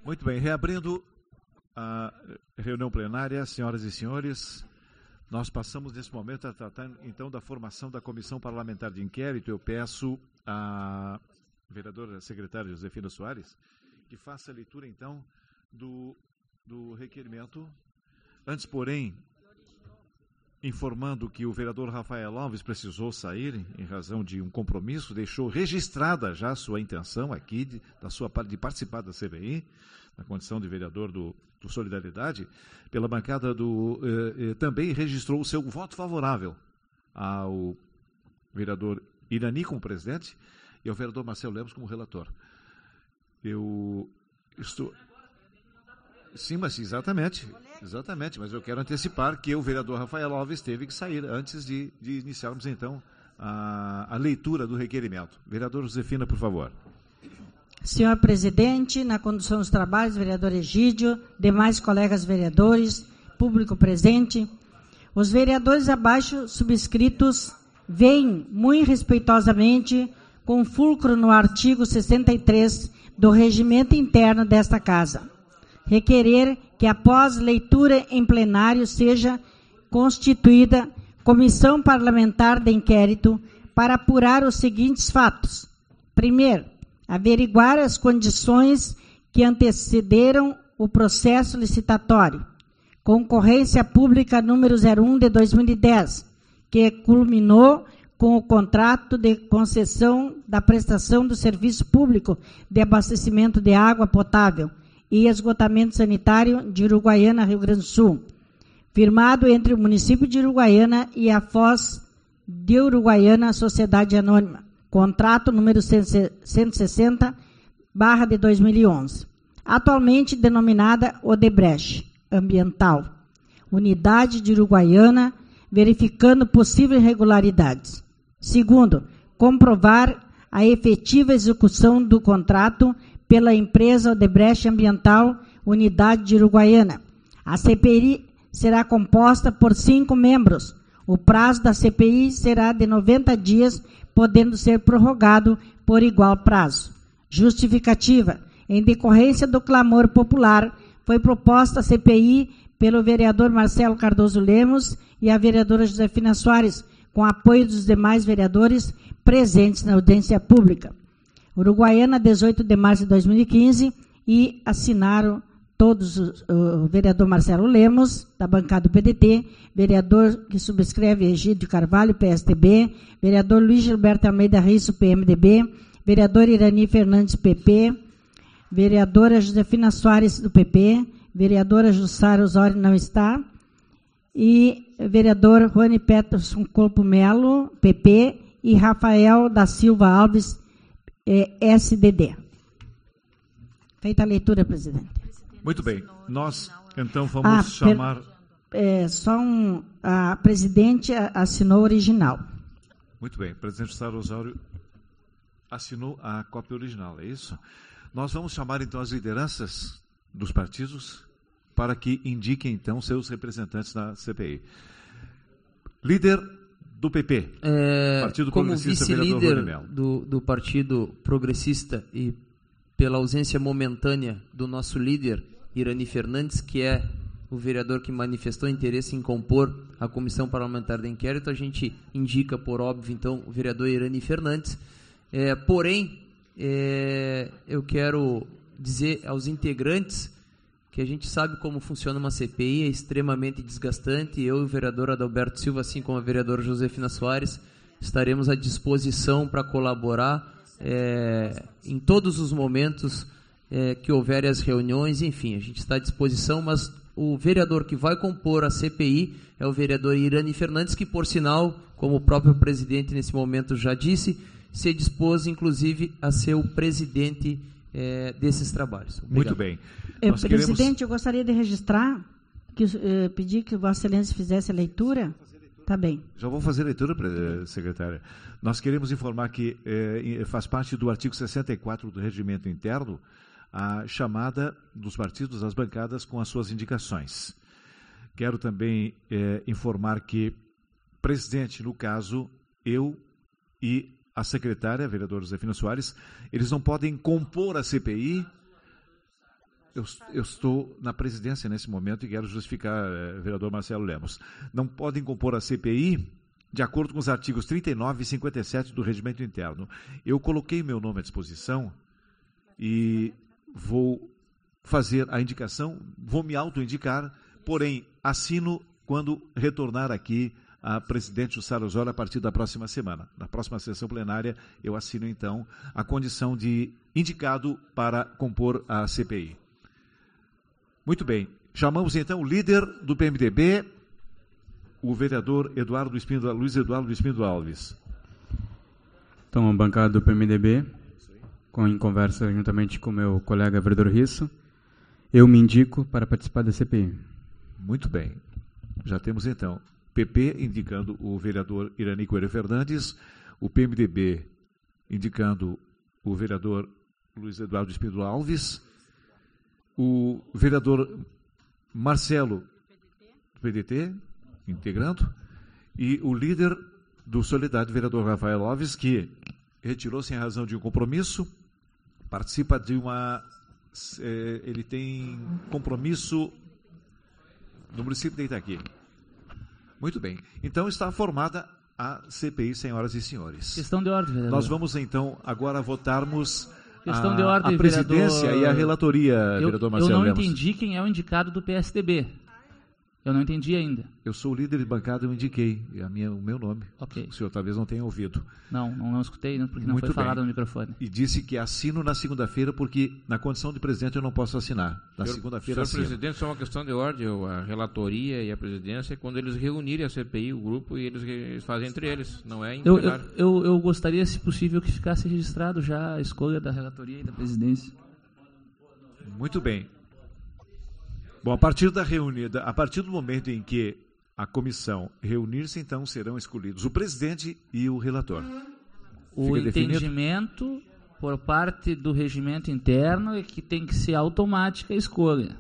Muito bem, reabrindo a reunião plenária, senhoras e senhores, nós passamos nesse momento a tratar então da formação da Comissão Parlamentar de Inquérito. Eu peço à vereadora secretária Josefina Soares que faça a leitura então do requerimento. Antes, porém, informando que o vereador Rafael Alves precisou sair em razão de um compromisso, deixou registrada já a sua intenção aqui, da sua parte de participar da CPI, na condição de vereador do Solidariedade, pela bancada também registrou o seu voto favorável ao vereador Irani como presidente e ao vereador Marcelo Lemos como relator. Eu estou... Sim, mas exatamente, mas eu quero antecipar que o vereador Rafael Alves teve que sair antes de iniciarmos então a leitura do requerimento. Vereador Josefina, por favor. Senhor presidente, na condução dos trabalhos, vereador Egídio, demais colegas vereadores, público presente, os vereadores abaixo subscritos veem muito respeitosamente, com fulcro no artigo 63 do regimento interno desta Casa, requerer que após leitura em plenário seja constituída comissão parlamentar de inquérito para apurar os seguintes fatos. Primeiro, averiguar as condições que antecederam o processo licitatório, concorrência pública número 01 de 2010, que culminou com o contrato de concessão da prestação do serviço público de abastecimento de água potável e esgotamento sanitário de Uruguaiana, Rio Grande do Sul, firmado entre o município de Uruguaiana e a Foz de Uruguaiana Sociedade Anônima, contrato número 160, de 2011, atualmente denominada Odebrecht Ambiental, Unidade de Uruguaiana, verificando possíveis irregularidades. Segundo, comprovar a efetiva execução do contrato pela empresa Odebrecht Ambiental, Unidade de Uruguaiana. A CPI será composta por 5 membros. O prazo da CPI será de 90 dias, podendo ser prorrogado por igual prazo. Justificativa. Em decorrência do clamor popular, foi proposta a CPI pelo vereador Marcelo Cardoso Lemos e a vereadora Josefina Soares, com apoio dos demais vereadores presentes na audiência pública. Uruguaiana, 18 de março de 2015, e assinaram todos o vereador Marcelo Lemos, da bancada do PDT, vereador que subscreve Egídio Carvalho, PSDB, vereador Luiz Gilberto Almeida Risso, PMDB, vereador Irani Fernandes, PP, vereadora Josefina Soares, do PP, vereadora Jussara Osório, não está, e vereador Rony Peterson Colpo Melo, PP, e Rafael da Silva Alves, SDD. Feita a leitura, presidente. Muito bem. Nós, então, vamos chamar... A presidente assinou o original. Muito bem. O presidente Jussara Osório assinou a cópia original, é isso? Nós vamos chamar, então, as lideranças dos partidos para que indiquem, então, seus representantes na CPI. Líder do PP, Partido como Progressista, vice-líder do Partido Progressista e pela ausência momentânea do nosso líder, Irani Fernandes, que é o vereador que manifestou interesse em compor a Comissão Parlamentar de Inquérito, a gente indica, por óbvio, então, o vereador Irani Fernandes. Porém, eu quero dizer aos integrantes que a gente sabe como funciona uma CPI, é extremamente desgastante. Eu e o vereador Adalberto Silva, assim como a vereadora Josefina Soares, estaremos à disposição para colaborar em todos os momentos que houverem as reuniões. Enfim, a gente está à disposição, mas o vereador que vai compor a CPI é o vereador Irani Fernandes, que, por sinal, como o próprio presidente nesse momento já disse, se dispôs, inclusive, a ser o presidente desses trabalhos. Obrigado. Muito bem. Presidente, eu gostaria de registrar, pedir que Vossa Excelência fizesse a leitura. Tá bem. Já vou fazer a leitura, secretária. Nós queremos informar que faz parte do artigo 64 do regimento interno a chamada dos partidos às bancadas com as suas indicações. Quero também informar que, presidente, no caso, eu e a secretária, a vereadora Josefina Soares, eles não podem compor a CPI eu estou na presidência nesse momento e quero justificar, vereador Marcelo Lemos. Não podem compor a CPI de acordo com os artigos 39 e 57 do Regimento Interno. Eu coloquei meu nome à disposição e vou fazer a indicação, vou me autoindicar, porém, assino quando retornar aqui a presidente Jussara Osório a partir da próxima semana. Na próxima sessão plenária, eu assino, então, a condição de indicado para compor a CPI. Muito bem. Chamamos, então, o líder do PMDB, o vereador Luiz Eduardo Espíndola Alves. Então, a bancada do PMDB, em conversa juntamente com meu colega vereador Risso, eu me indico para participar da CPI. Muito bem. Já temos, então, PP indicando o vereador Irani Coelho Fernandes, o PMDB indicando o vereador Luiz Eduardo Espíndola Alves, o vereador Marcelo, do PDT, integrando, e o líder do Solidariedade, vereador Rafael Alves, que retirou-se em razão de um compromisso, participa de uma... ele tem compromisso no município de Itaqui. Muito bem. Então está formada a CPI, senhoras e senhores. Questão de ordem, vereador. Nós vamos, então, agora votarmos questão de ordem, a presidência vereador... e a relatoria, vereador Marcelo Lemos. Eu não Lemos. entendi quem é o indicado do PSDB. Eu não entendi ainda. Eu sou o líder de bancada, eu indiquei o meu nome. Ok. O senhor talvez não tenha ouvido. Não escutei, porque não Muito foi falado bem. no microfone. E disse que assino na segunda-feira, porque na condição de presidente eu não posso assinar. Na segunda-feira assino. Senhor presidente, só uma questão de ordem, a relatoria e a presidência, quando eles reunirem a CPI, o grupo, e eles fazem entre eles, não é em plenário. Eu gostaria, se possível, que ficasse registrado já a escolha da relatoria e da presidência. Muito bem. Bom, a partir do momento em que a comissão reunir-se, então serão escolhidos o presidente e o relator. O entendimento por parte do regimento interno é que tem que ser automática a escolha.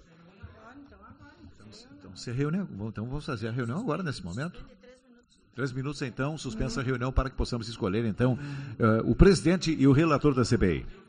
Então se reúne, então vamos fazer a reunião agora, nesse momento. 3 minutos, então, suspensa a reunião para que possamos escolher, então, o presidente e o relator da CPI.